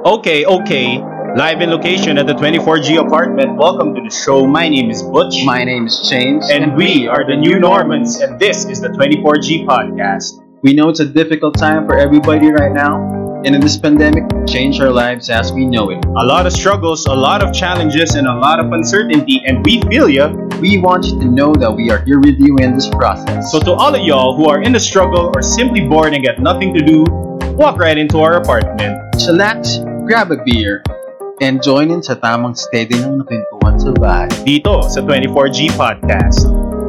Okay. Live in location at the 24G apartment. Welcome to the show. My name is Butch. My name is James. And we are the New Normans, and this is the 24G podcast. We know it's a difficult time for everybody right now. And in this pandemic, change our lives as we know it. A lot of struggles, a lot of challenges, and a lot of uncertainty, and we feel ya. We want you to know that we are here with you in this process. So to all of y'all who are in the struggle or simply bored and got nothing to do, walk right into our apartment. Chillax, grab a beer, and join in sa tamang steady ng nakwentuhan sa bahay. Dito sa 24G podcast.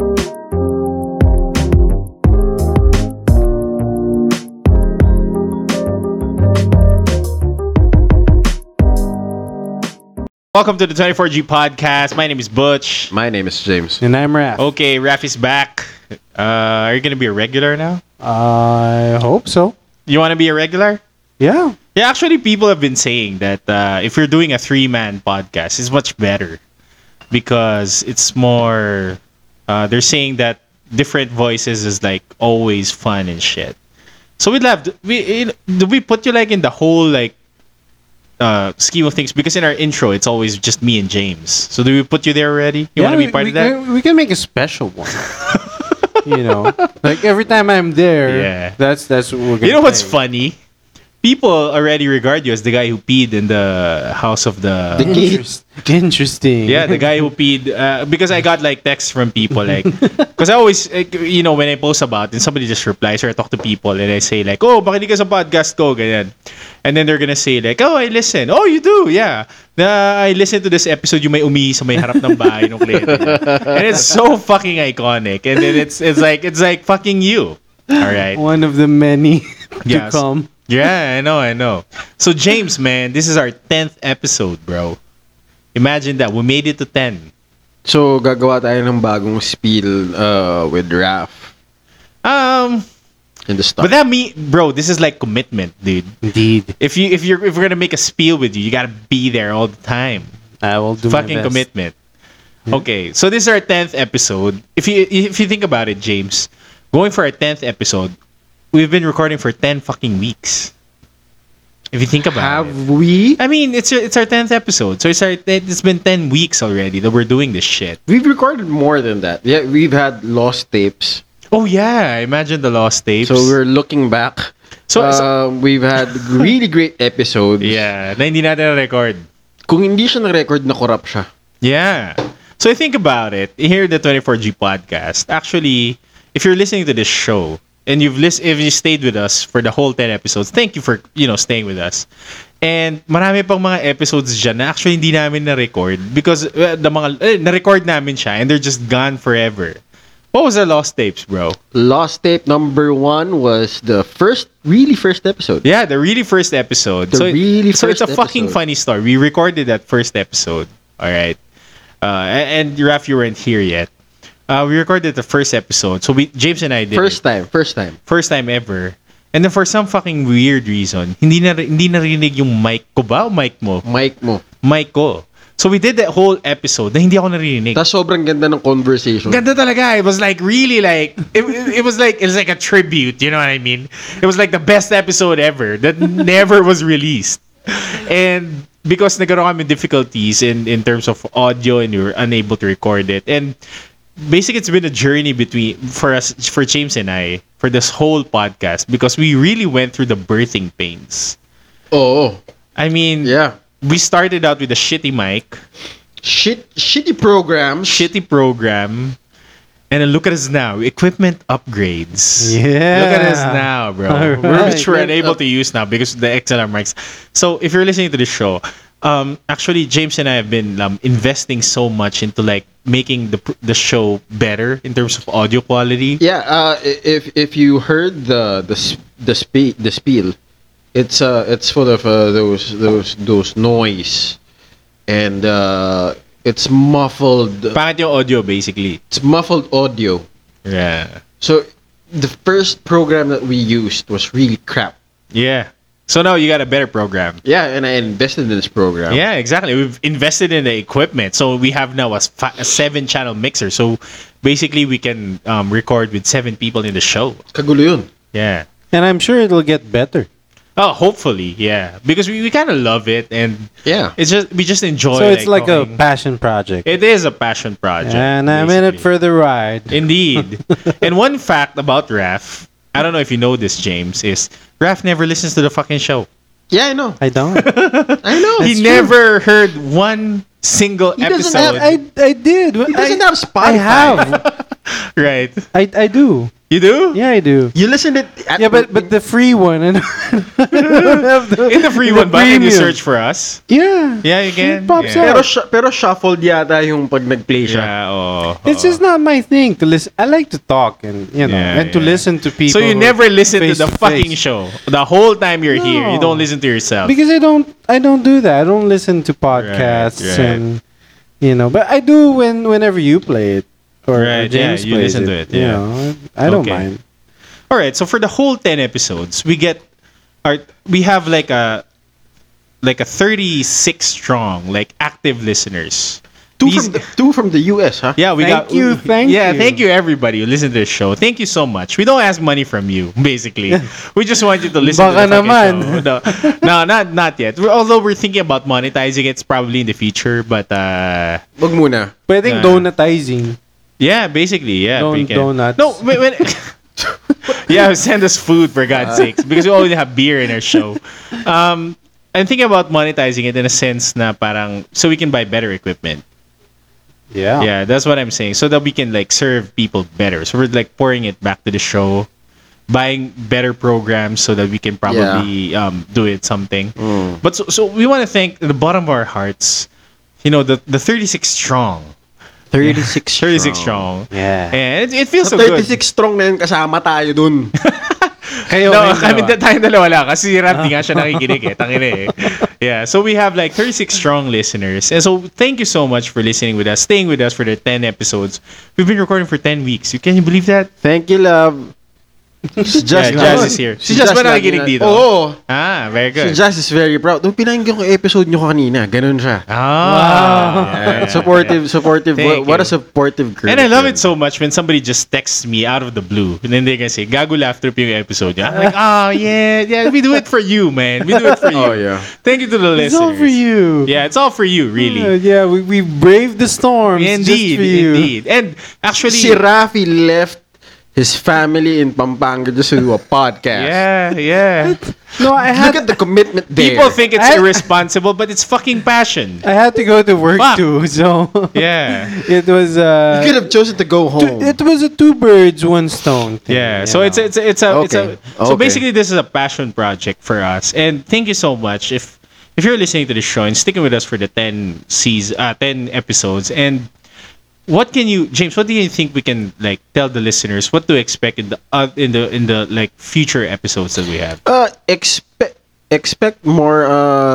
Welcome to the 24G podcast. My name is Butch. My name is James. And I'm Raph. Okay, Raph is back. Are you gonna be a regular now? I hope so. You want to be a regular? Yeah. Yeah, actually, people have been saying that if you're doing a three-man podcast, it's much better because it's more. They're saying that different voices is like always fun and shit. So we'd love. Do we put you like in the whole like scheme of things? Because in our intro, it's always just me and James. So do we put you there already? You want to be part of that? We can make a special one. Like every time I'm there, Yeah. that's what we're gonna You know what's play. funny? People already regard you as the guy who peed in the house of the. Interesting. Yeah, the guy who peed. Because I got like texts from people like, because I always, like, when I post about it, and somebody just replies or I talk to people and I say like, oh, makinig ka sa podcast ko, ganyan. And then they're gonna say like, oh, I listen. Oh, you do? Yeah. I listened to this episode, yung may umihi sa may harap ng bahay ng kliyente niya. And it's so fucking iconic. And then it's like fucking you. All right. One of the many to Yes. come. Yeah, I know. So James, man, this is our 10th episode, bro. Imagine that. We made it to 10. So, gagawa tayo ng bagong spiel with Raph in the start. But that bro, this is like commitment, dude. Indeed. If we're gonna make a spiel with you, you gotta be there all the time. I will do my Fucking best. commitment. Okay, so this is our 10th episode. If you think about it, James, going for our 10th episode, we've been recording for 10 fucking weeks. If you think about it. Have we? I mean, it's our 10th episode. So it's been 10 weeks already that we're doing this shit. We've recorded more than that. Yeah, we've had lost tapes. Oh yeah, imagine the lost tapes. So, we're looking back. So We've had really great episodes. yeah, na hindi natin na-record. Kung hindi siya na-record, na-corrupt siya. Yeah. So I think about it. Here, the 24G podcast. Actually, if you're listening to this show and if you stayed with us for the whole 10 episodes, thank you for staying with us. And marami pang mga episodes dyan na actually hindi namin na-record because na-record namin siya and they're just gone forever. What was the lost tapes, bro? Lost tape number 1 was the really first episode. Yeah, the really first episode. So it's a fucking episode. funny story. We recorded that first episode. All right. And Raph, you weren't here yet. We recorded the first episode. So James and I did First it. time. First time ever. And then for some fucking weird reason, hindi narinig yung mic ko ba o mic mo? Mic mo. Mic ko. So we did that whole episode na hindi ako narinig. Tapos sobrang ganda ng conversation. Ganda talaga. It was like really like it was like a tribute, you know what I mean? It was like the best episode ever that never was released. And because nagkaroon kami difficulties in terms of audio and we were unable to record it. And basically it's been a journey for James and I for this whole podcast because we really went through the birthing pains. Oo. I mean, Yeah. we started out with a shitty mic, Shitty programs. shitty program, and then look at us now. Equipment upgrades. Yeah. Look at us now, bro. All Which we're right. unable to use now because of the XLR mics. So if you're listening to this show, actually James and I have been investing so much into like making the show better in terms of audio quality. Yeah, if you heard the spiel, it's full of those noise, and it's muffled. Pangit yung audio basically. It's muffled audio. Yeah. So the first program that we used was really crap. Yeah. So now you got a better program. Yeah, and I invested in this program. Yeah, exactly. We've invested in the equipment. So we have now a 7-channel mixer. So basically we can record with 7 people in the show. Kagulo yun. Yeah. And I'm sure it'll get better. Oh, hopefully, yeah. Because we kind of love it, and Yeah. we just enjoy. So it's like a talking. passion project. It is a passion project, And I'm in it basically. for the ride. Indeed. And one fact about Raf, I don't know if you know this, James, is Raf never listens to the fucking show. Yeah, I know. I don't. I know. He never heard one single doesn't episode. have- I did. He doesn't have Spotify. I have. Right. I do. You do? Yeah, I do. You listen to it. Yeah, but the free one. And In the free one, but can you premium. search for us? Yeah. Yeah, you can. It pops Yeah. up. Pero shuffled yata yung pag nag-play siya. Yeah, oh, It's just not my thing to listen. I like to talk and Yeah, and to yeah. listen to people. So you never listen to face the to fucking face. show the whole time you're here. You No. don't listen to yourself. Because I don't do that. I don't listen to podcasts right. and but I do whenever you play it or Right, yeah, James you plays listen to it, yeah. I don't Okay. mind. All right, so for the whole 10 episodes, we have like a 36 strong like active listeners. These- Two from the US, huh? yeah, we Thank got you, thank yeah, you. thank you everybody who listen to the show. Thank you so much. We don't ask money from you, basically. We just want you to listen Baka to the fucking naman. show. No, not yet. Although we're thinking about monetizing it, it's probably in the future, but Wag muna. Pwedeng donatizing. yeah, basically, yeah. we can. Donuts. No, yeah, send us food for God's sakes because we only have beer in our show. I'm thinking about monetizing it in a sense na parang so we can buy better equipment. Yeah. Yeah, that's what I'm saying. So that we can like serve people better. So we're like pouring it back to the show, buying better programs so that we can probably do it something. But so we want to thank at the bottom of our hearts, the 36 strong. 36 36 strong. Yeah. And it feels Sa so good. 36 strong na yun, kasama tayo dun. Kayo, No, kayong dalawa. tayong dalawa lang kasi si Rap di nga siya nakikinig eh. Tangina eh. Yeah, so we have like 36 strong listeners. And so thank you so much for listening with us, staying with us for the 10 episodes. We've been recording for 10 weeks. Can you believe that? Thank you, love. Si Yeah, Jazz is here. Si Jazz ba nakikinig dito? Oo. Ah, very Si good. Jazz is very proud. Nung pinakinggan ko yung episode nyo kanina, ganun siya. Yeah. Supportive. Thank What a you. supportive girl. And I love it so much when somebody just texts me out of the blue. And then they can say, Gago laugh trip yung episode. I'm like, oh, yeah, we do it for you, man. We do it for you. Oh, yeah. Thank you to the It's listeners. all for you. Yeah, it's all for you, really. Yeah, we braved the storms just Indeed, for you. indeed. And actually, Si Rafi left his family in Pampanga just to do a podcast. yeah. No, I Look had at the commitment there. People think it's irresponsible, but it's fucking passion. I had to go to work Fuck. too, so Yeah. it was You could have chosen to go home. it was a two birds one stone thing. Yeah, you so know. it's a Okay. so Okay. basically this is a passion project for us, and thank you so much if you're listening to the show and sticking with us for the 10 episodes. And what can you, James? What do you think we can like tell the listeners what to expect in the like future episodes that we have? Expect more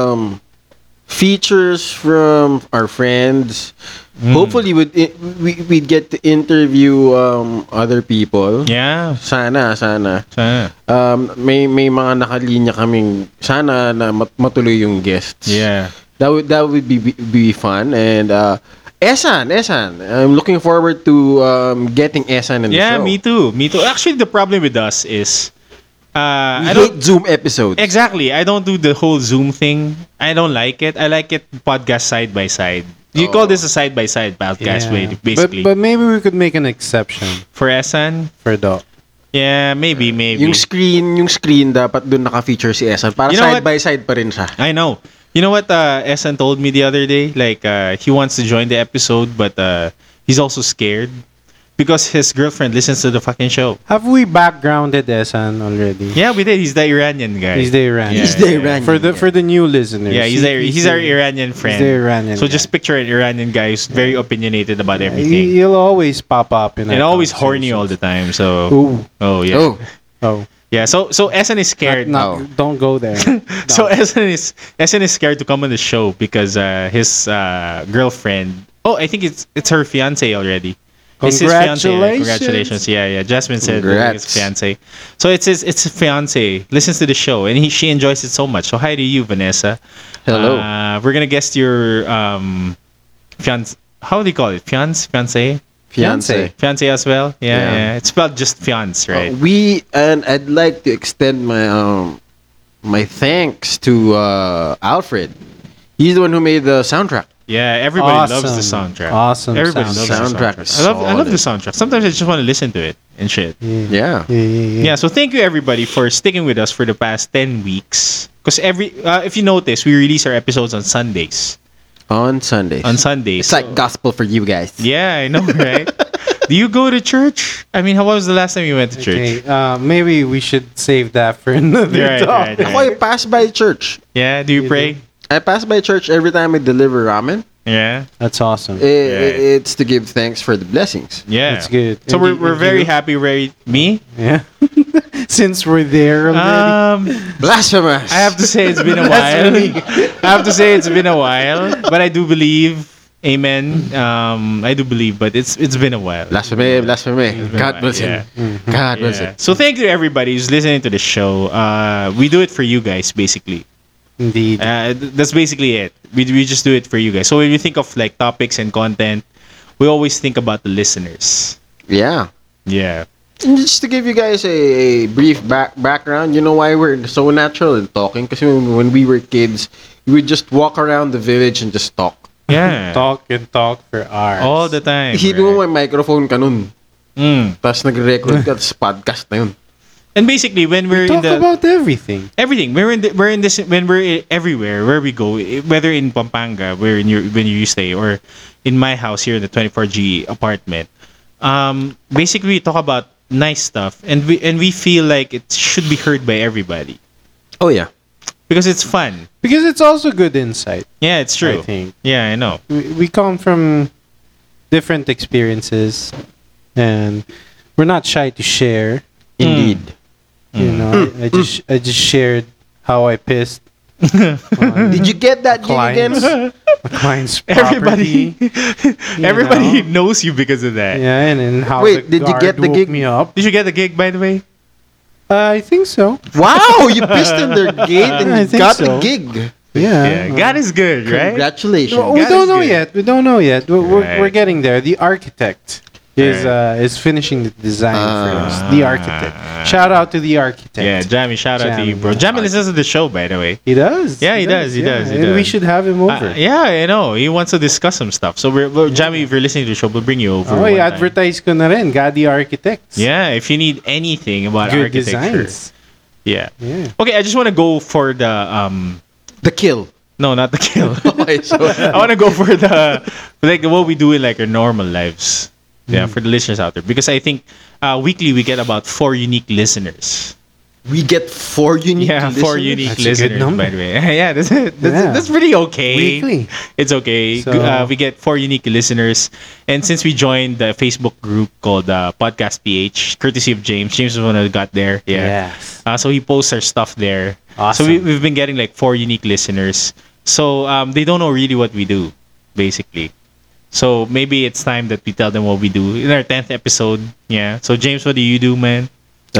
features from our friends. Hopefully, we'd get to interview other people. Yeah, Sana. sana. May mga nakalinya kaming sana na matuloy yung guests. Yeah. That would be fun. And Esan, I'm looking forward to getting Esan in the Yeah, show. me too. Actually, the problem with us is I I don't hate Zoom episodes. exactly. I don't do the whole Zoom thing. I don't like it. I like it podcast side by side. You call this a side by side podcast, basically. But maybe we could make an exception For Esan, for Doc. yeah, maybe. Yung screen dapat dun naka-feature si Esan para You know side what? by side pa rin siya. I know. You know what Esan told me the other day? Like, he wants to join the episode, but he's also scared because his girlfriend listens to the fucking show. Have we backgrounded Esan already? Yeah, we did. He's the Iranian guy. He's the Iranian. He's the Iranian. For the new listeners. Yeah, he's our Iranian friend. He's the Iranian. So guy. just picture an Iranian guy who's very opinionated about everything. He'll always pop up in And our always horny all the time. So, Ooh. oh yeah, Oh. yeah. So Esan is scared. Don't go there. So Esan is scared to come on the show because his girlfriend. Oh, I think it's her fiance already. It's his fiance. Congratulations. Yeah. Jasmine said Congrats. it's fiance. So it's his fiance listens to the show and she enjoys it so much. So hi to you, Vanessa. Hello. We're gonna guest your fiance. How do you call it? Fiance as well. Yeah. It's spelled just fiance, right? And I'd like to extend my my thanks to Alfred. He's the one who made the soundtrack. Yeah, everybody loves the Awesome. soundtrack. Awesome Everybody loves soundtrack. the Soundtrack soundtrack. is I love the solid. soundtrack. Sometimes I just want to listen to it and shit. Yeah. Yeah, so thank you everybody for sticking with us for the past 10 weeks. Because if you notice, we release our episodes on Sundays. On Sundays. On Sundays. It's like gospel for you guys. Yeah, I know, right? Do you go to church? I mean, how was the last time you went to church? Okay, maybe we should save that for another Right, talk. right, right. Ako, I pass by church. Yeah, do you pray? I pass by church every time I deliver ramen. Yeah. That's awesome. It's to give thanks for the blessings. Yeah. That's good. So And we're you- very happy, me? Yeah. Since we're there already. Blasphemous. I have to say it's been a while. I have to say it's been a while, but I do believe. Amen. I do believe, but it's been a while. Blasphemy, blasphemy. God bless Yeah. him. God bless Yeah. him. So thank you to everybody who's listening to the show. We do it for you guys, basically. Indeed. That's basically it. We just do it for you guys. So when we think of like topics and content, we always think about the listeners. Yeah. Yeah. And just to give you guys a brief background, you know why we're so natural in talking? Because when we were kids, we would just walk around the village and just talk. Yeah. Talk and talk for hours. all the time. Isipin mo right? may microphone ka nun. Mm. Tapos nag-record ka, tapos podcast na yun. And basically, when we're in Talk the about everything. everything, we're in this when we're everywhere where we go, whether in Pampanga, when you stay, or in my house here in the 24G apartment. Basically, we talk about nice stuff, and we feel like it should be heard by everybody Oh yeah. because it's fun. Because it's also good insight, Yeah, it's true. I think. Yeah, I know. We come from different experiences and we're not shy to share. Indeed. You know, I just shared how I pissed Did you get that gig again? clients, a client's Everybody, property. everybody know? knows you because of that. Yeah, and then how Wait, the did you guard get the woke gig? me up. Did you get the gig, by the way? I think so. Wow, you pissed in their gate and I you think got so. a gig. Yeah, God is good, right? Congratulations. Well, we God don't is know good. yet. We don't know yet. We're Right. getting there. The architect is finishing the design first. The architect. Shout out to the architect. Yeah, Jamie, shout out to you, bro. Jamie listens to the show, by the way. He does. Yeah, he does, he does. And we should have him over. Yeah, I know. He wants to discuss some stuff. So, Jamie, if you're listening to the show, we'll bring you over. Oh, one time. advertise ko na rin. God the architects. Yeah, if you need anything about Good architecture. designs. Yeah. Yeah. Okay, I just want to go for the The kill. no, not the kill. Okay, so I want to go for the like what we do in like our normal lives. Yeah, for the listeners out there, because I think weekly we get about 4 unique listeners. we get 4 unique Yeah, 4 listeners? unique That's a good listeners, number. by the way. Yeah, that's Yeah. that's pretty okay. Weekly. It's okay. So- We get 4 unique listeners, and since we joined the Facebook group called Podcast PH, courtesy of James. James was the one who got there. Yeah. Yes. So he posts our stuff there. Awesome. So we've been getting like 4 unique listeners. So they don't know really what we do, basically. So maybe it's time that we tell them what we do in our 10th episode. Yeah. So James, what do you do, man?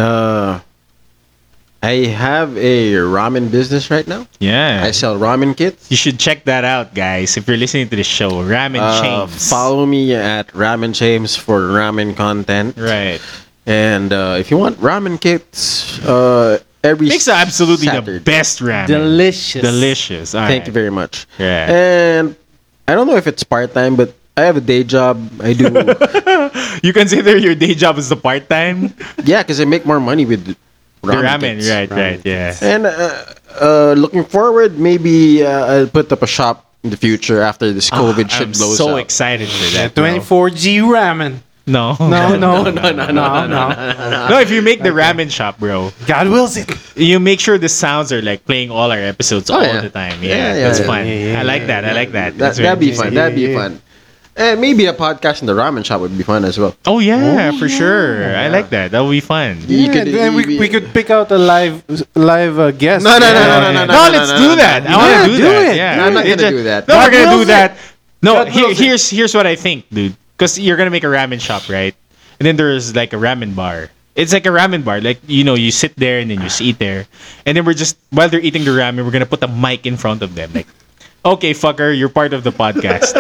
I have a ramen business right now. Yeah. I sell ramen kits. You should check that out, guys. If you're listening to the show, Ramen Chains. Follow me at Ramen James for ramen content. Right. And if you want ramen kits, every Makes absolutely Saturday. the best ramen. Delicious. Delicious. All Thank right. you very much. Yeah. And I don't know if it's part time, but I have a day job. I do. You consider your day job as the part time? Yeah, because I make more money with The ramen. ramen, kits. right, yeah. And looking forward, maybe I'll put up a shop in the future after this COVID shit I'm blows so up. excited for that. bro. 24G ramen. No. No. No, if you make the ramen shop, bro, God wills it. you make sure the sounds are like playing all our episodes all yeah. the time. Yeah, Yeah, yeah, that's yeah. fun. Yeah, I like that. I like that. That's That'd be very fun. interesting. That'd be Yeah. fun. And maybe a podcast in the ramen shop would be fun as well. Oh yeah, for sure. I like that. That would be fun. You Yeah, could- then we could pick out a live guest. No, no, no, Yeah. no, no, No, let's do that. I want to do do that. it. Yeah, No, I'm not It gonna just- do that. No, God we're gonna do wills that. No, God wills it. here's what I think, dude. Because you're gonna make a ramen shop, right? And then there's like a ramen bar. It's like a ramen bar. Like, you know, you sit there and then you just eat there. And then we're just, while they're eating the ramen, we're gonna put a mic in front of them. Like, Okay, fucker, you're part of the podcast.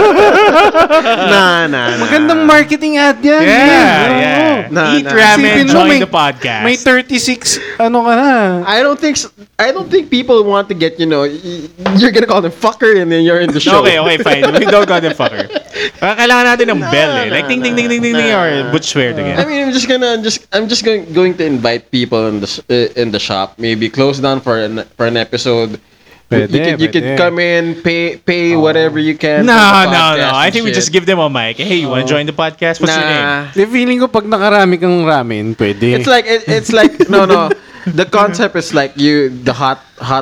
Nah. Magandang marketing ad yan. Yeah. Nah, Eat nah. ramen, Isipin mo, join may- the podcast. May 36, ano ka na. I don't think people want to get, you're gonna call them fucker and then you're in the show. Okay, fine. We don't call them fucker. Kailangan natin ng bell eh. Like ting ting ting ting ting ting or Butch swear I again. mean, I'm just going to invite people in the shop. Maybe close down for an episode. You could Pwede. come in, pay whatever you can. No. for the podcast I and think we shit. just give them a mic. Hey, you want to join the podcast? What's your name? Nah. Feeling ko pag nakarami kang ramen, pwede. It's like no. The concept is like the hot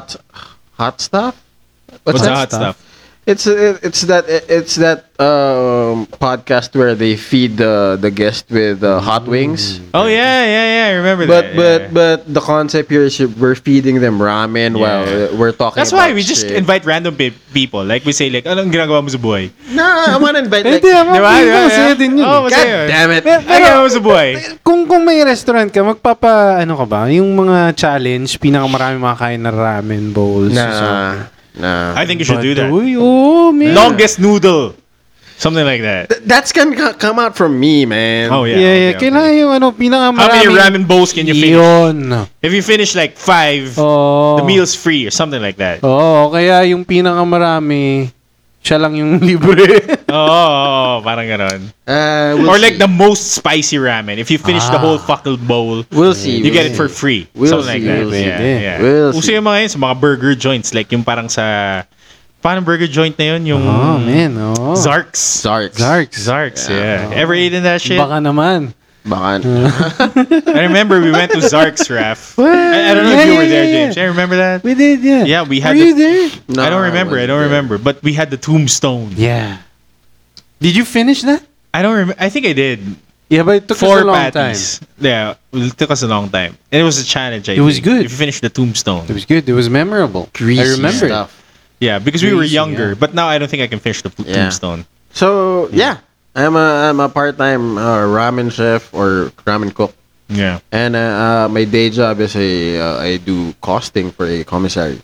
stuff. What's the that? hot stuff? It's that podcast where they feed the guest with hot wings. Oh yeah. I remember that. yeah. But the concept here is we're feeding them ramen while we're talking. That's why about we just shit. invite random people. Like we say like, anong ginagawa mo sa buhay? Nah, I want to invite like. Pwede, ako. Diba? Masaya din yun. Oh, God masaya. damn it! Ano ginagawa mo sa buhay? Kung may restaurant ka, ano ka ba? Yung mga challenge, pinakamarami makakain na ramen bowls. Nah. I think you should do that. Uy, oh, man. Longest noodle. Something like that. That's gonna come out from me, man. Oh yeah. Yeah, okay. kailangan yung How pinakamarami. many ramen bowls can you finish? Yun. If you finish like 5, Oh. the meal's free or something like that. Oo, kaya yung pinakamarami, siya lang yung libre. Oh, parang ganon. We'll Or like see. the most spicy ramen. If you finish the whole fucking bowl, We'll see. you get it for free. We'll Something like see, that. we'll see. Yeah. We'll Uso see. yung mga yun sa mga burger joints. Like yung parang sa... Paano burger joint na yun? Yung... Oh, man. Oh. Zarks. Zarks. Yeah. Ever eaten that shit? Baka naman. Baka. I remember we went to Zarks, Raf. What? I don't know if Yeah, you were yeah, there, yeah. James. I remember that. We did, yeah. Yeah, we had Were the- you there? No, I don't remember. I wasn't don't there. remember. But we had the tombstone. Yeah. Did you finish that? I don't remember. I think I did. Yeah, but it took us 4 a long patties. Yeah, it took us a long time. And it was a challenge. It was good. If you finish the tombstone. time. It was good. It was memorable. Greasy I remember stuff. Yeah, because we were Greasy, younger. yeah. But now I don't think I can finish the Yeah. tombstone. So yeah, I'm a part-time ramen chef or ramen cook, Yeah. and my day job is I do costing for a commissary.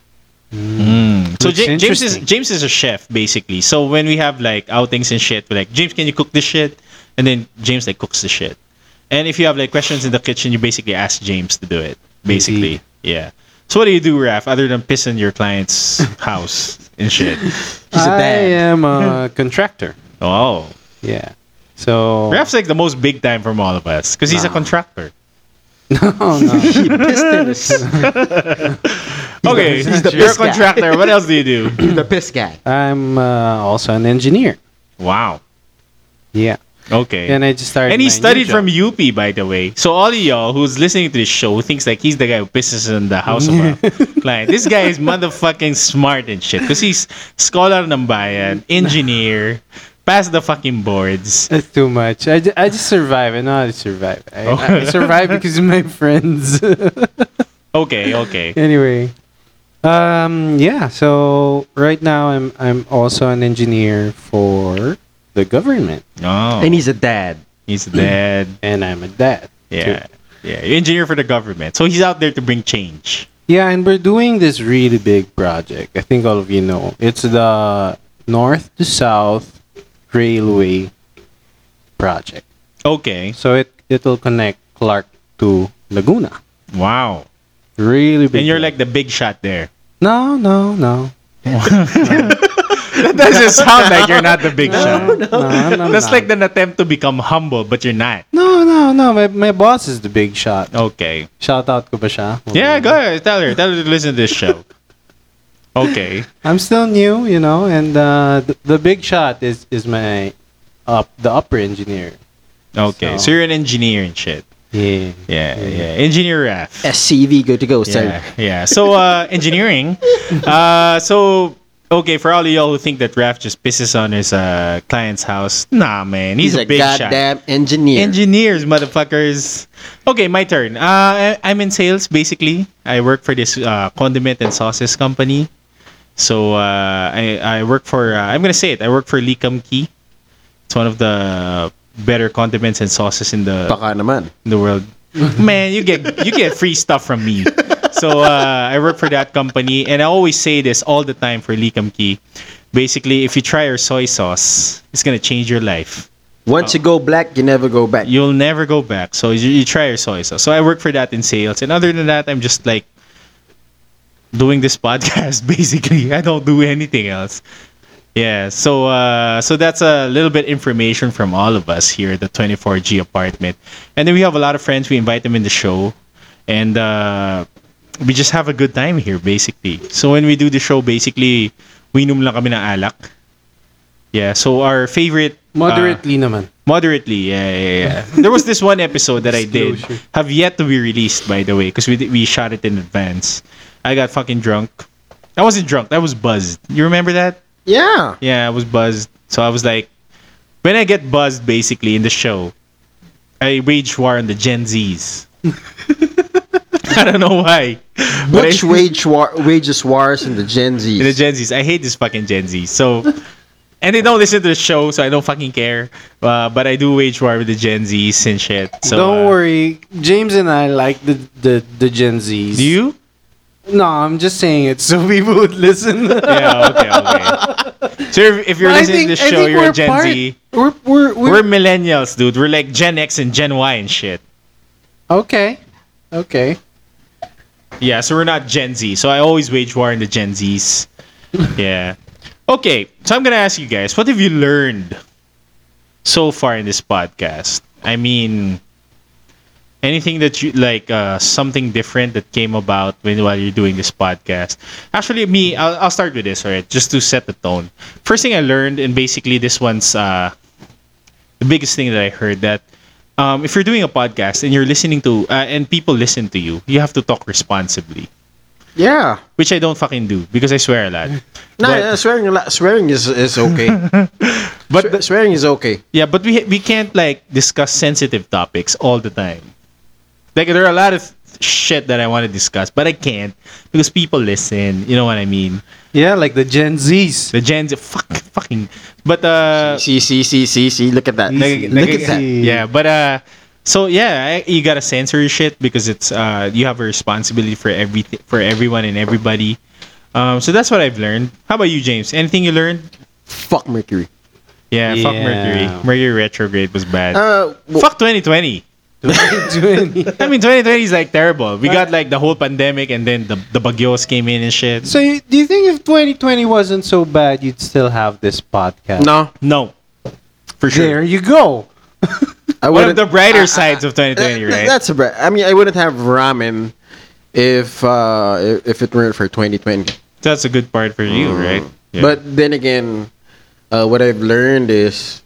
So That's interesting. James is a chef basically. So when we have like outings and shit, we're like, James, can you cook this shit? And then James like cooks the shit. And if you have like questions in the kitchen, you basically ask James to do it. Basically, yeah. So what do you do, Raf, other than piss in your client's house and shit? He's a I dad. am a contractor. Oh, Yeah. So Raf's like the most big time from all of us because he's a contractor. no. Okay, he's the you're a piss guy. contractor. What else do you do? The piss guy. I'm also an engineer. Wow. Yeah. Okay. And I just started. And he my studied new job. from UP, by the way. So all of y'all who's listening to this show who thinks like he's the guy who pisses in the house of a client. This guy is motherfucking smart and shit. Because he's scholar ng bayan, engineer, passed the fucking boards. That's too much. I just survive. I know how to survive. I survive because of my friends. Okay. Anyway, yeah. So right now I'm also an engineer for the government, Oh. And he's a dad. He's dead. and I'm a dad. Yeah. Yeah. You're engineer for the government. So he's out there to bring change. Yeah, and we're doing this really big project. I think all of you know. It's the North to South Railway project. Okay. So it'll connect Clark to Laguna. Wow. Really big. And you're like project. the big shot there. no. That doesn't sound like you're not the big shot. No, That's like an attempt to become humble, but you're not. No. My boss is the big shot. Okay. Shout out ko ba siya? Yeah, go ahead. Tell her to listen to this show. Okay. I'm still new, and the big shot is my the upper engineer. Okay. So you're an engineer and shit. Yeah. Yeah. Engineer Raf. SCV, good to go, Yeah. So engineering. Okay, for all of y'all who think that Raf just pisses on his client's house, nah, man, he's a big goddamn shot. engineer. Engineers, motherfuckers. Okay, my turn. I'm in sales basically. I work for this condiment and sauces company. So I work for. I'm gonna say it. I work for Likam Key. It's one of the better condiments and sauces in the Baka naman. world. Man, you get free stuff from me. So I work for that company, and I always say this all the time for Likam Key. Basically, if you try our soy sauce, it's gonna change your life. Once you go black, you never go back. You'll never go back. So you try our soy sauce. So I work for that in sales, and other than that, I'm just like doing this podcast. Basically, I don't do anything else. Yeah. So that's a little bit information from all of us here at the 24G apartment, and then we have a lot of friends. We invite them in the show, and we just have a good time here, basically. So when we do the show, basically, we inom lang kami ng alak. Yeah, so our favorite... Moderately naman. Moderately, yeah. There was this one episode that I did, Disclosure. have yet to be released, by the way, because we shot it in advance. I got fucking drunk. I wasn't drunk, I was buzzed. You remember that? Yeah. Yeah, I was buzzed. So I was like... When I get buzzed, basically, in the show, I wage war on the Gen Zs. I don't know why. But Butch wages wars in the Gen Zs. The Gen Zs. I hate this fucking Gen Zs. So, and they don't listen to the show, so I don't fucking care. But I do wage war with the Gen Zs and shit. So Don't worry, James and I like the Gen Zs. Do you? No, I'm just saying it so people would listen. Yeah. Okay. So if you're But listening to the I show, think you're a we're Gen part- Z. We're We're millennials, dude. We're like Gen X and Gen Y and shit. okay. Yeah, so we're not Gen Z. So I always wage war in the Gen Zs. Yeah. Okay, so I'm gonna ask you guys, what have you learned so far in this podcast? I mean, anything that you like, something different that came about while you're doing this podcast. Actually, I'll start with this, alright, just to set the tone. First thing I learned, and basically this one's the biggest thing that I heard, that if you're doing a podcast and you're listening to and people listen to you, you have to talk responsibly, Yeah. which I don't fucking do because I swear a lot. No, But- swearing is okay. But Swearing is okay. yeah, but we can't like discuss sensitive topics all the time. Like there are a lot of shit that I want to discuss, but I can't because people listen. You know what I mean? Yeah, like the Gen Zs. The Gen Z, fucking. But See. Look at that. Look at that. Yeah, but so yeah, you gotta censor your shit because it's you have a responsibility for everything, for everyone and everybody. So that's what I've learned. How about you, James? Anything you learned? Fuck Mercury. Yeah, fuck Yeah. Mercury. Mercury retrograde was bad. Well, Fuck 2020. I mean, 2020 is like terrible. We got like the whole pandemic, and then the bagyos came in and shit. So do you think if 2020 wasn't so bad, you'd still have this podcast? no. No, for sure. There you go. I One of wouldn't. the brighter sides of 2020, right? That's a bright. I mean, I wouldn't have ramen if it weren't for 2020. That's a good part for you, right? Yeah. But then again, what I've learned is,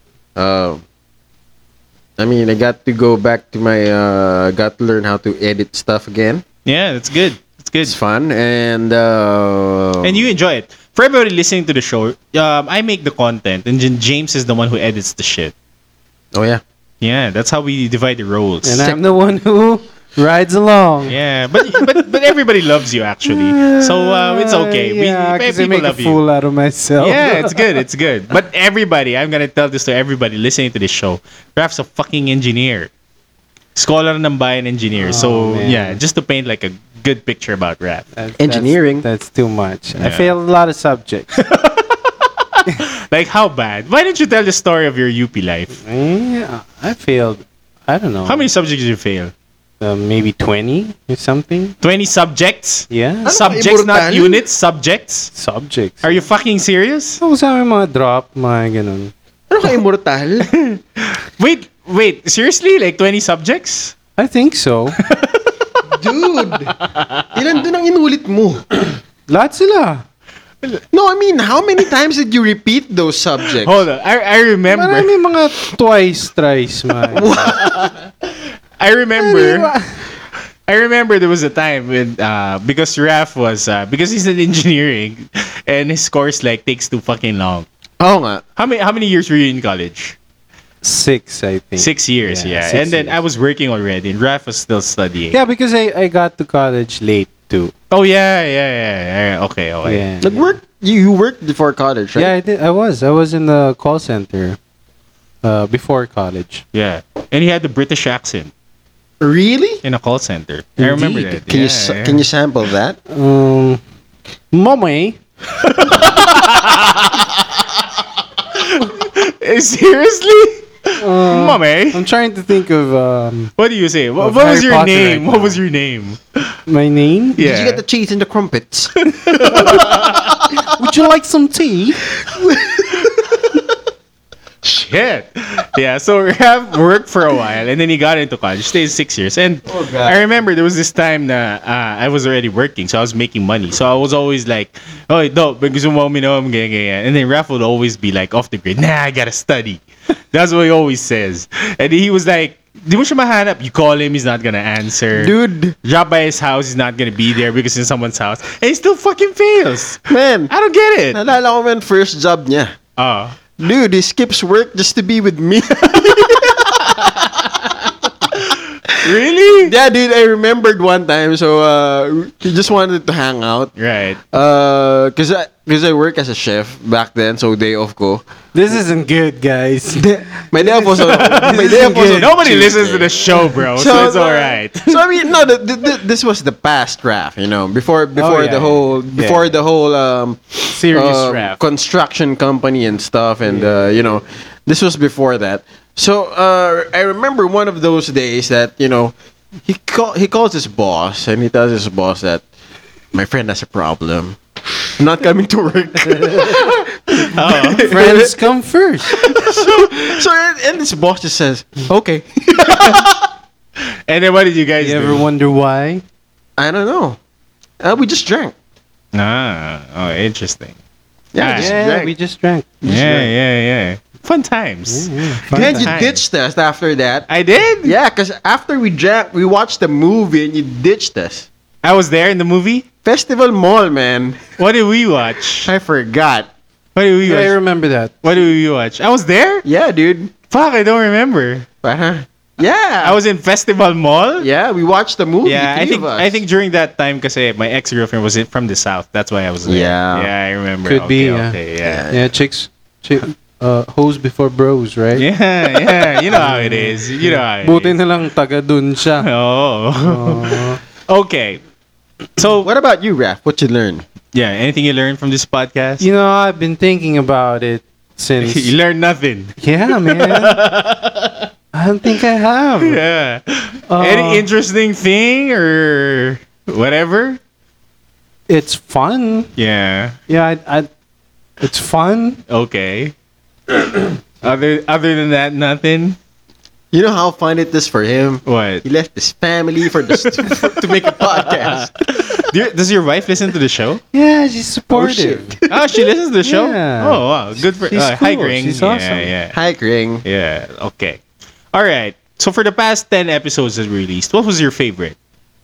I mean, I got to go back to my, got to learn how to edit stuff again. yeah, that's good. It's good. It's fun, and And you enjoy it. For everybody listening to the show, I make the content, and then James is the one who edits the shit. Oh yeah, Yeah, that's how we divide the roles. And I'm the one who rides along. Yeah, but everybody loves you actually, so it's okay. Yeah, 'cause I People make a love you. fool out of myself. Yeah, it's good. It's good. But everybody, I'm gonna tell this to everybody listening to this show. Raf's a fucking engineer, scholar ng bayan engineer. So man. yeah, just to paint like a good picture about Raf. Engineering. That's too much. I Yeah. failed a lot of subjects. Like how bad? Why didn't you tell the story of your UP life? Yeah, I failed. I don't know. How many subjects did you fail? Maybe 20 or something. 20 subjects? Yeah. Subjects, not immortal? units. Subjects. Subjects. Are you fucking serious? So, sa amin mga drop, mga ganun. ano ka immortal? Wait. Seriously? Like 20 subjects? I think so. Dude, ilan dun ang inulit mo? Lahat sila. No, I mean, how many times did you repeat those subjects? Hold on. I remember. Marami mga twice, thrice, mga. I remember there was a time when because Raf was because he's in engineering and his course like takes too fucking long. Oo nga. How many years were you in college? 6, I think. 6 years, yeah. 6 And then years. I was working already and Raf was still studying. Yeah, because I got to college late too. Oh yeah. Okay. Yeah. Nag-work, you worked before college, right? Yeah, I did. I was in the call center before college. Yeah. And he had the British accent. Really? in a call center. I remember Indeed. that. Can you Yeah. can you sample that? Mommy. Seriously? Mommy? I'm trying to think of What do you say? What, Of what was Harry your Potter name? right What now. was your name? my name. Yeah. Did you get the cheese and the crumpets? Would you like some tea? Shit. Yeah, so Rav worked for a while and then he got into college. Stayed 6 years. And Oh, God. I remember there was this time that I was already working, so I was making money. So I was always like, oh, no, gusto mo uminom, ganyan, ganyan. And then Rav would always be like, off the grid, nah, I gotta study. That's what he always says. And he was like, di mo siya mahanap. You call him, he's not gonna answer. Dude, Drop by his house, he's not gonna be there because it's in someone's house. And he still fucking fails. man. I don't get it. Nalala ko man first job niya. Oh. Dude, he skips work just to be with me. Really? Yeah, dude, I remembered one time. So, he just wanted to hang out. Right. Cause I work as a chef back then, so day off ko. This isn't good, guys. My day off was on. My day off was on Nobody Tuesday. listens to the show, bro. So, it's alright. So I mean, no, this was the past draft, you know, before yeah, the whole yeah. the whole Serious draft. construction company and stuff, and you know, this was before that. So I remember one of those days that you know he calls his boss and he tells his boss that my friend has a problem. I'm not coming to work. Friends come first. So and this boss just says, okay. And then what did you guys You do? ever wonder why? I don't know. We just drank. Oh, interesting. Yeah, just Yeah, drank. we just drank. Yeah. Fun times. Fun Then you time. ditched us after that. I did? Yeah, because after we drank, we watched the movie and you ditched us. I was there in the movie. Festival Mall, man. What did we watch? I forgot. What did we Yeah, I watch? remember that. What did we watch? I was there? Yeah, dude. Fuck, I don't remember. Yeah. I was in Festival Mall? Yeah, we watched the movie. Yeah, three of us. I think during that time kasi my ex-girlfriend was from the south. That's why I was there. Yeah. Yeah, I remember. Could be, yeah. Okay, yeah. Yeah, chicks, hoes before bros, right? Yeah. You know how it is. You know how it Buti is. na lang taga dun siya. Oh. Okay. So, What about you, Raph? What you learn? yeah, anything you learned from this podcast? You know, I've been thinking about it since. You learned nothing. Yeah, man. I don't think I have. Yeah. Any interesting thing or whatever? It's fun. Yeah. Yeah, it's fun. Okay. Other than that, nothing. You know how fun it is for him? What? He left his family for this to make a podcast. Does your wife listen to the show? Yeah, she's supportive. Oh, she listens to the show. Yeah. Oh, wow, good for. She's Hi, cool. Gring. She's Yeah, awesome. Yeah. Hi, Kring. Yeah. Okay. All right. So for the past 10 episodes that we released, what was your favorite?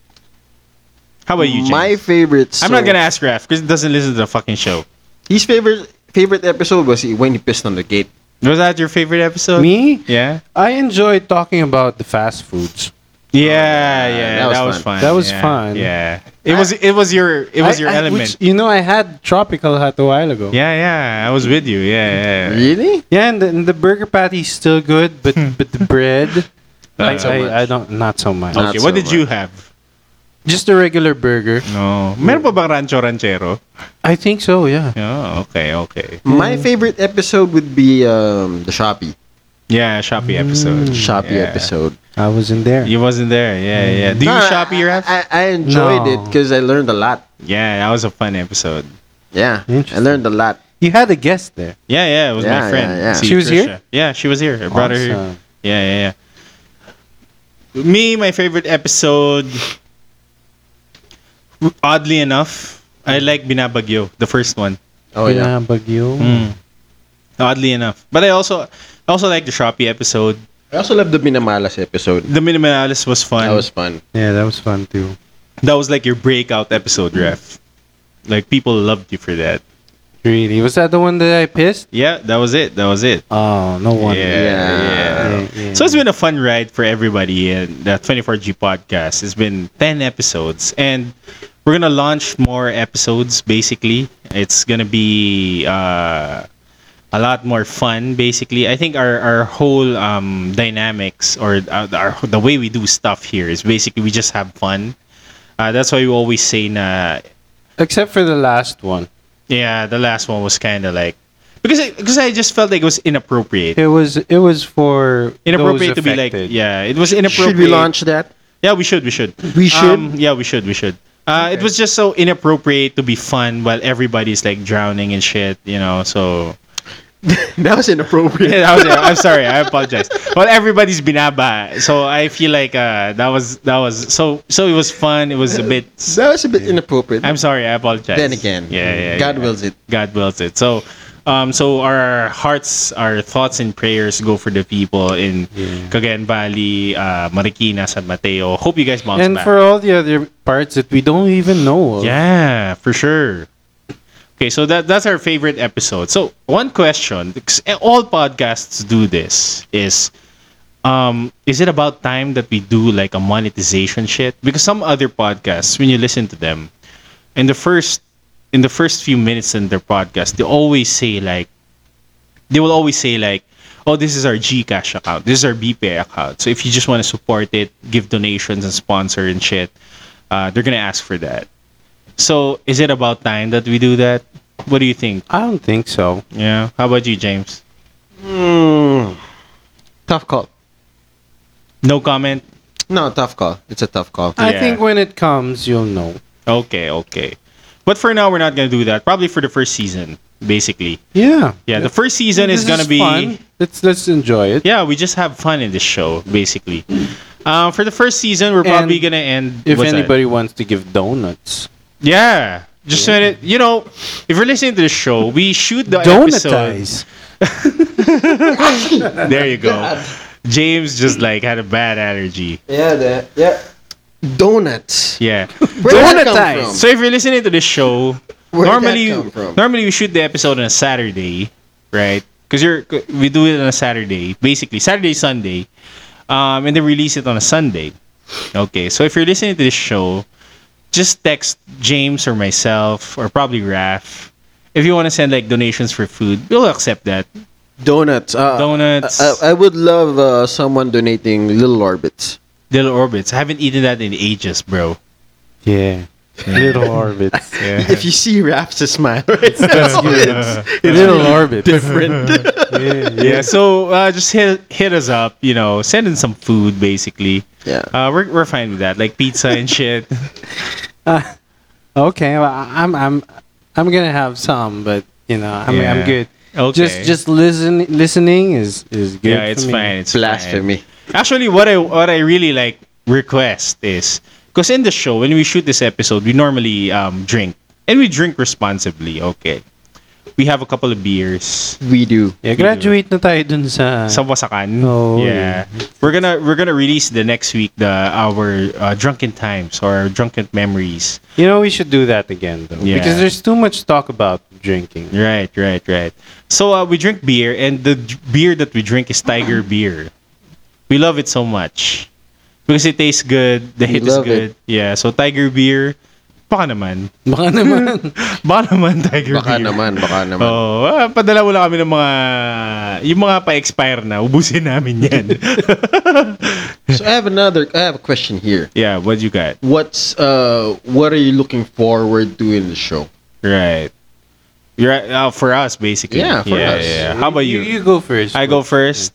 How about you, James? My favorite. I'm not gonna ask Raph because he doesn't listen to the fucking show. His favorite episode was when he pissed on the gate. Was that your favorite episode? Me? Yeah. I enjoyed talking about the fast foods. Yeah. That was fun. That was Yeah, fun. Yeah. It was your element. Which, you know, I had Tropical Hut a while ago. Yeah. I was with you. Yeah. Really? Yeah, and the burger patty is still good, but the bread, Not so much. I don't, not so much. Not Okay. so What did you much. have? Just a regular burger. No. Meron pa bang Rancho Ranchero? I think so. Yeah. Oh, okay. My favorite episode would be the Shopee. Yeah, Shopee episode. Shopee Yeah. episode. I wasn't there. You wasn't there. Yeah. Do you No, Shopee, Raph? I enjoyed No. it because I learned a lot. Yeah, that was a fun episode. Yeah, I Interesting. learned a lot. You had a guest there. Yeah, it was Yeah, my friend. yeah. Si She was Trisha. here? Yeah, she was here. I brought her here. Awesome. Yeah. Me, my favorite episode, oddly enough, I like Binabagyo, the first one. Oh yeah. Bagyo. Mm. Oddly enough. But I also like the Shopee episode. I also love the Minamalas episode. The Minimalists was fun. That was fun. Yeah, that was fun too. That was like your breakout episode, Ref. Like, people loved you for that. Really? Was that the one that I pissed? Yeah, that was it. Oh, no wonder. Yeah. Yeah. So it's been a fun ride for everybody in the 24G podcast. It's been 10 episodes and we're going to launch more episodes basically. It's going to be a lot more fun. Basically, I think our whole dynamics or the way we do stuff here is basically we just have fun. That's why we always say na. Except for the last one. Yeah, the last one was kind of like because I just felt like it was inappropriate. It was for Inappropriate those to be like affected. yeah, it was inappropriate. Should we launch that? Yeah, we should. We should. We should? Yeah, we should. We should. It was just so inappropriate to be fun while everybody's like drowning and shit. So. That was inappropriate. Yeah, that was it. I'm sorry. I apologize. Well, everybody's binaba, so I feel like that was so it was fun. It was a bit. That was a bit inappropriate. I'm sorry. I apologize. Then again, yeah. God wills it. God wills it. So, our hearts, our thoughts, and prayers go for the people in Cagayan Valley, Marikina, San Mateo. Hope you guys bounce And back. for all the other parts that we don't even know of. Yeah, for sure. Okay, so that's our favorite episode. So one question, because all podcasts do this, is it about time that we do like a monetization shit? Because some other podcasts, when you listen to them, in the first few minutes in their podcast, they will always say like, oh, this is our Gcash account, this is our BPay account. So if you just want to support it, give donations and sponsor and shit, they're gonna ask for that. So, is it about time that we do that? What do you think? I don't think so. Yeah. How about you, James? Tough call. No comment? No, tough call. It's a tough call. I Yeah. think when it comes, you'll know. Okay. But for now, we're not going to do that. Probably for the first season, basically. Yeah. Yeah, the first season is This going to be... fun. Let's enjoy it. Yeah, we just have fun in this show, basically. For the first season, we're probably And going to end... If what's that? anybody wants to give donuts. Yeah. Just so that, if you're listening to the show, we shoot the episode... Donutize. There you go. James just like had a bad allergy. Yeah. Donuts. Yeah. Where did that come from? So if you're listening to this show, Where did normally that come from? normally we shoot the episode on a Saturday, right? Because we do it on a Saturday, basically Saturday, Sunday, and then release it on a Sunday. Okay, so if you're listening to this show, just text James or myself or probably Raf. If you want to send like donations for food, we'll accept that. Donuts. Donuts. I would love someone donating Little Orbits. Little Orbits. I haven't eaten that in ages, bro. Yeah. Little orbits. Yeah. If you see Raps smile right now, it's Little orbits. different. Yeah, so just hit us up, send in some food basically. Yeah. We're fine with that, like pizza and shit. Okay, well, I'm gonna have some, but I'm Yeah. good. Okay. Just listening is good. Yeah, it's for me. fine. It's Blasphemy. fine. Actually, what I really like request is because in the show when we shoot this episode, we normally drink and we drink responsibly. Okay, we have a couple of beers. We do. Yeah, graduate na tayo dun sa... Sa Wasakan. Oh, yeah. We're gonna release the next week our drunken times or drunken memories. We should do that again, though. Yeah. Because there's too much talk about drinking. Right. So we drink beer, and the beer that we drink is Tiger beer. We love it so much because it tastes good. The We hit is love good. Yeah. So Tiger beer, baka naman. Baka naman. Baka naman Tiger Baka beer. naman. Oh, padala mo lang kami ng yung mga pa-expire na, ubusin namin yan. So I have a question here. Yeah, what you got? What are you looking forward to in the show? Right. You're for us basically. Yeah, for us. Yeah. How about you? You go first. I go first.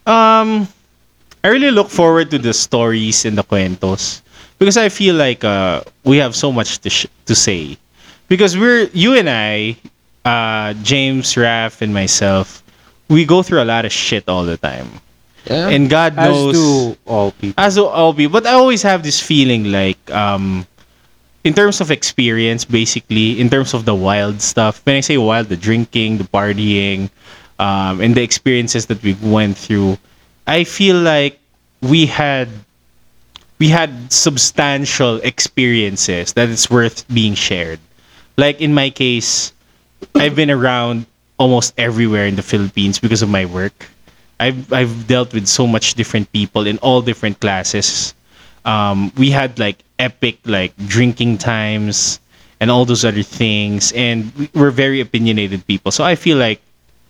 I really look forward to the stories and the cuentos because I feel like we have so much to say. Because you and I, James, Raf, and myself, we go through a lot of shit all the time. Yeah. And God As knows, do all people. as do all people. But I always have this feeling like, in terms of experience, basically, in terms of the wild stuff. When I say wild, the drinking, the partying, and the experiences that we went through, I feel like we had substantial experiences that it's worth being shared. Like in my case, I've been around almost everywhere in the Philippines because of my work. I've dealt with so much different people in all different classes. We had like epic like drinking times and all those other things, and we're very opinionated people. So I feel like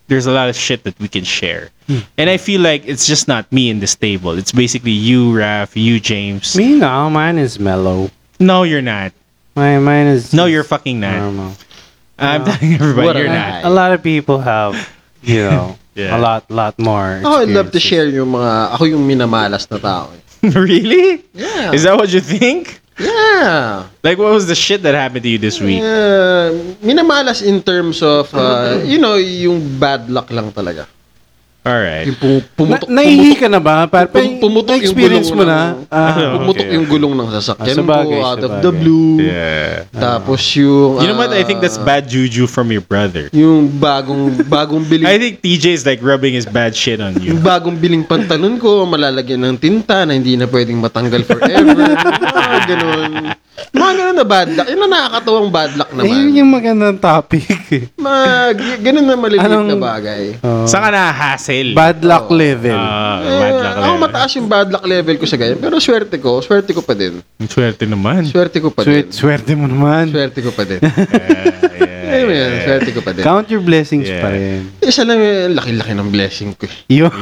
there's a lot of shit that we can share. And I feel like it's just not me in this table. It's basically you, Raf, you, James. Me no, mine is mellow. No, you're not. Mine is No, you're fucking not. normal. I'm telling everybody, What a you're lie. not. A lot of people have, you know, Yeah. a lot more. Oh, I'd love to experiences. share yung mga, ako yung minamalas na tao. Really? Yeah. Is that what you think? Yeah. Like, what was the shit that happened to you this week? Minamalas in terms of, yung bad luck lang talaga. All right. Yung pumutok, Naihi ka na ba? pumutok yung experience gulong mo na? pumutok okay. yung gulong ng sasakyan Sabagay, ko out of sabagay. the blue. Yeah. Tapos yung... You know what? I think that's bad juju from your brother. Yung bagong biling... I think TJ is like rubbing his bad shit on you. Yung bagong biling pantalon ko, malalagyan ng tinta na hindi na pwedeng matanggal forever. Ganun. Mga ganun na bad luck. Yun na nakakatawang bad luck Yun naman. yung magandang topic. Ganun na maliliit na Anong- bagay. Saan ka na-hassle? Bad luck level. Bad luck. Ako mataas yung bad luck level ko sa ganyan. Pero swerte ko pa din. Ang swerte naman. Swerte ko pa din. Swerte mo naman. Swerte ko pa din. Yeah, Ayun yan, swerte ko pa din. Count your blessings Yeah. pa rin. Isa lang yung laki-laki ng blessing ko. Yun.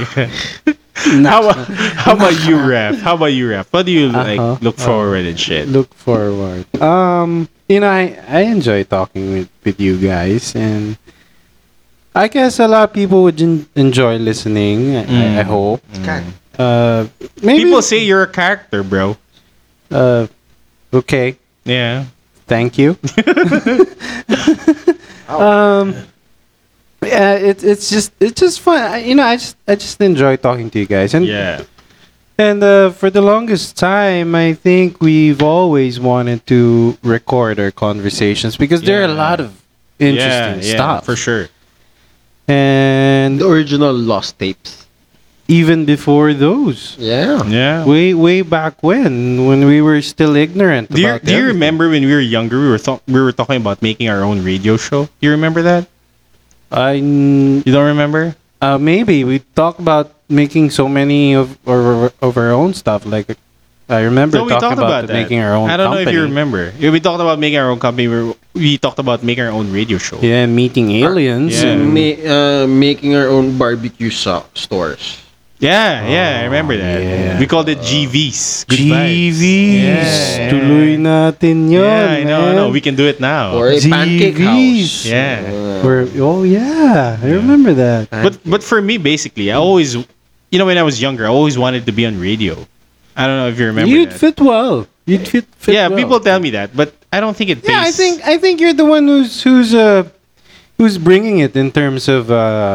How about you, Ref? How about you, Ref? What do you like look forward and shit? Look forward. You know, I enjoy talking with you guys, and I guess a lot of people would enjoy listening. I hope. Maybe People say you're a character, bro. Okay. Yeah. Thank you. Yeah, it's just fun. I just enjoy talking to you guys, and Yeah. and for the longest time, I think we've always wanted to record our conversations because there are a Yeah. lot of interesting stuff. for sure. And The original Lost Tapes. even before those, Yeah. Yeah. way back when we were still ignorant. Do you, about do you everything. remember when we were younger? We were talking about making our own radio show. Do you remember that? You don't remember? Maybe we talked about making so many of our own stuff. Like I remember So we talking talked about that. making our own. I don't know if you company. remember. Yeah, we talked about making our own company. We talked about making our own radio show. Yeah, meeting aliens. Yeah. and- Making our own barbecue stores. Yeah, I remember that. yeah. We called it GVs. Good GVs. vibes. Yeah. Tuloy natin yun, Yeah, I know. man. No, we can do it now. Or a pancake house. GVs. Yeah. Oh yeah, I remember that. But for me, basically, I always, when I was younger, I always wanted to be on radio. I don't know if you remember You'd that. fit well. You'd fit Yeah, well. people tell me that, but I don't think it pays. Yeah, I think you're the one who's bringing it in terms of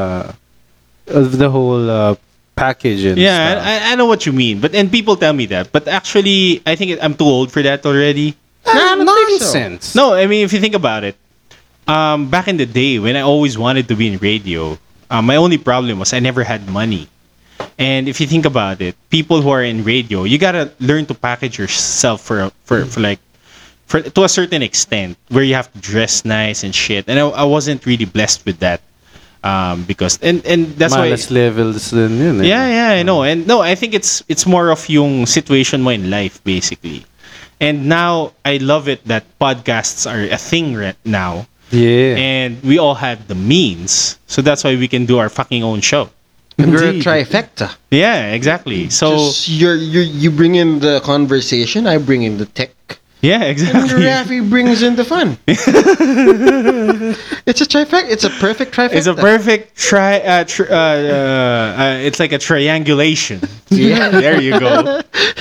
the whole package and Yeah, stuff. I know what you mean, and people tell me that, but actually, I think I'm too old for that already. Nonsense. No, I mean, if you think about it, back in the day when I always wanted to be in radio, my only problem was I never had money. And if you think about it, people who are in radio, you gotta learn to package yourself for to a certain extent where you have to dress nice and shit. And I wasn't really blessed with that, because and that's why. Malas levels din yun. Eh. Yeah, I know. And no, I think it's more of yung situation mo in life, basically. And now I love it that podcasts are a thing right now, Yeah. and we all have the means, so that's why we can do our fucking own show. And we're a Indeed. trifecta. Yeah, exactly. So Just you bring in the conversation, I bring in the tech. yeah, And exactly. Rafi brings in the fun. It's a trifecta. It's a perfect trifecta. It's a perfect it's like a triangulation. Yeah. There you go.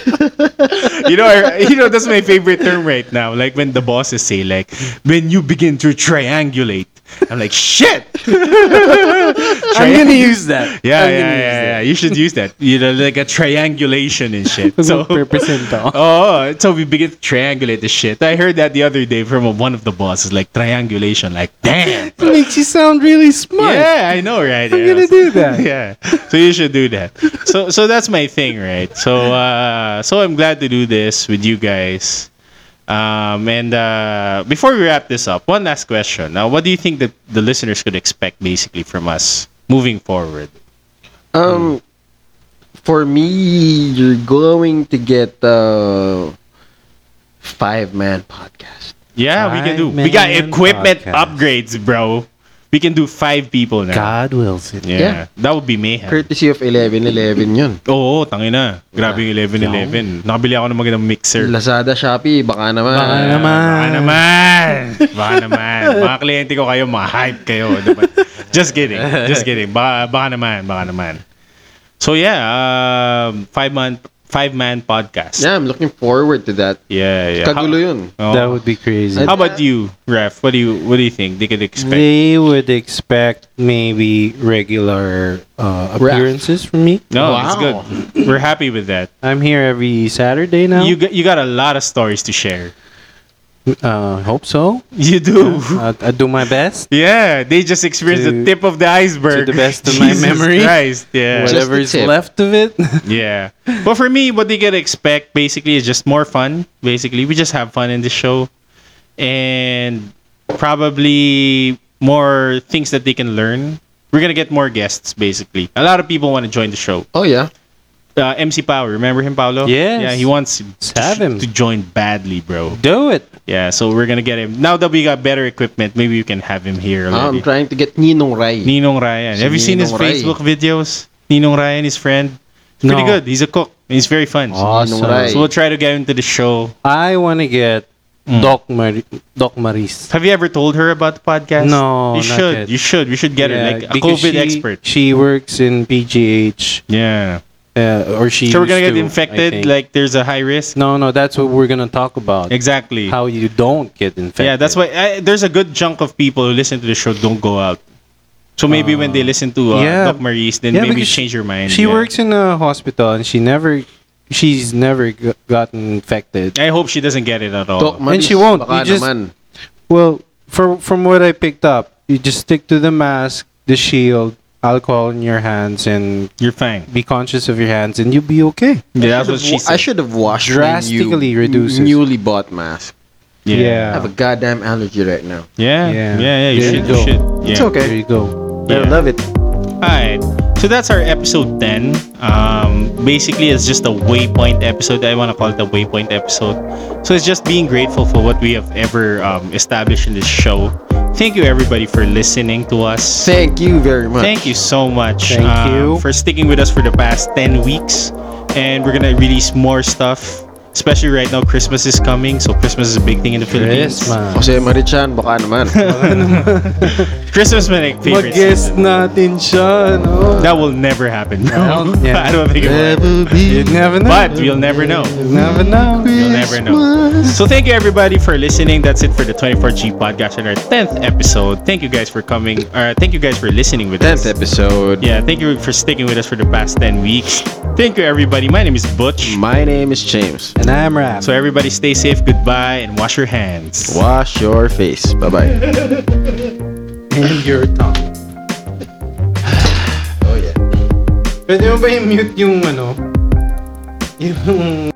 That's my favorite term right now. Like when the bosses say, like, when you begin to triangulate, I'm like, shit. I'm gonna use that. Yeah. You should use that. Like a triangulation and shit. So, Represent so we begin to triangulate the shit. I heard that the other day from one of the bosses, like triangulation. Like, damn. It makes you sound really smart. Yeah, I know, right? I'm gonna do that. Yeah, so you should do that. So that's my thing, right? So I'm glad to do this with you guys. And before we wrap this up, one last question. Now, what do you think that the listeners could expect basically from us moving forward? For me, you're going to get a 5-man podcast. Yeah, we can do. We got Five-man equipment podcast. upgrades, bro. We can do 5 people now. God wills it. Yeah. Yeah. That would be mayhem. Courtesy of 11-11 yun. Oo, tangina. Grabe yung 11-11. Nakabili ako ng magandang mixer. Lazada, Shopee, baka naman. Baka naman. Baka naman. Baka naman. Mga kliyente ko kayo, mga hype kayo. Dapat. Just kidding. Just kidding. Baka naman. Baka naman. So yeah, 5-man podcast. Yeah, I'm looking forward to that. Yeah. Kagulo yun. Oh. That would be crazy. How about you, Ref? What do you think they could expect? They would expect maybe regular appearances from me. No, Wow. it's good. We're happy with that. I'm here every Saturday now. You got a lot of stories to share. Hope so. You do. I do my best. Yeah, they just experienced the To- tip of the iceberg. to the best of my Jesus memory. Christ. Yeah. Just Whatever the is tip. left of it. Yeah. But for me, what they can expect basically is just more fun. Basically, we just have fun in the show. And probably more things that they can learn. We're going to get more guests, basically. A lot of people want to join the show. Oh, yeah. MC Power, remember him, Paolo? Yes. Yeah, he wants have him. to join badly, bro. Do it. Yeah, so we're going to get him. Now that we got better equipment, maybe we can have him here I'm already. trying to get Ninong Rai. Ninong Ryan. Si Have you seen his Ninong Rai. Facebook videos? Ninong Ryan, his friend. Pretty No. good. He's a cook. He's very fun. Awesome. Ninong Rai. So we'll try to get him to the show. I want to get Doc Maris. Have you ever told her about the podcast? No, You not should. yet. You should. We should get her like a because COVID she, expert. She works in PGH, Yeah. or she. So we're gonna used get to, I infected. think. Like there's a high risk. No, that's what we're gonna talk about. Exactly. How you don't get infected. Yeah, that's why there's a good chunk of people who listen to the show don't go out. So maybe when they listen to yeah. Doc Maurice, then Yeah, maybe because change your mind. She Yeah. works in a hospital and she's never gotten infected. I hope she doesn't get it at all. Doc Maris, she won't. Baka You just- naman. Well, from what I picked up, you just stick to the mask, the shield, alcohol in your hands, and You're fine. be conscious of your hands, and you'll be okay. Yeah, that's what she said. I should have washed my Drastically reduces. newly bought mask. I Yeah. have a goddamn allergy right now. Yeah. Yeah. Yeah. You There should. you You go. should. Yeah. It's okay. There you go. I Yeah. love it. Alright, so that's our episode 10. Basically, it's just a waypoint episode. I want to call it a waypoint episode. So it's just being grateful for what we have ever established in this show. Thank you, everybody, for listening to us. Thank you very much. Thank you so much Thank you. for sticking with us for the past 10 weeks. And we're going to release more stuff. Especially right now, Christmas is coming. So Christmas is a big thing in the Philippines. Christmas. Jose Marichan, baka naman. Christmas is my favorite Mag-guest season. natin siya, no? That will never happen. bro. Yeah. I don't think it will. You never know. But you'll never know. You never know. You'll never know. So thank you everybody for listening. That's it for the 24G podcast on our 10th episode. Thank you guys for coming. Thank you guys for listening with 10th us. episode. Yeah, thank you for sticking with us for the past 10 weeks. Thank you everybody. My name is Butch. My name is James. And I'm Rap. So everybody stay safe, goodbye, and wash your hands. Wash your face. Bye-bye. And your tongue. Oh yeah. Pwede mo ba i-mute yung ano? Yung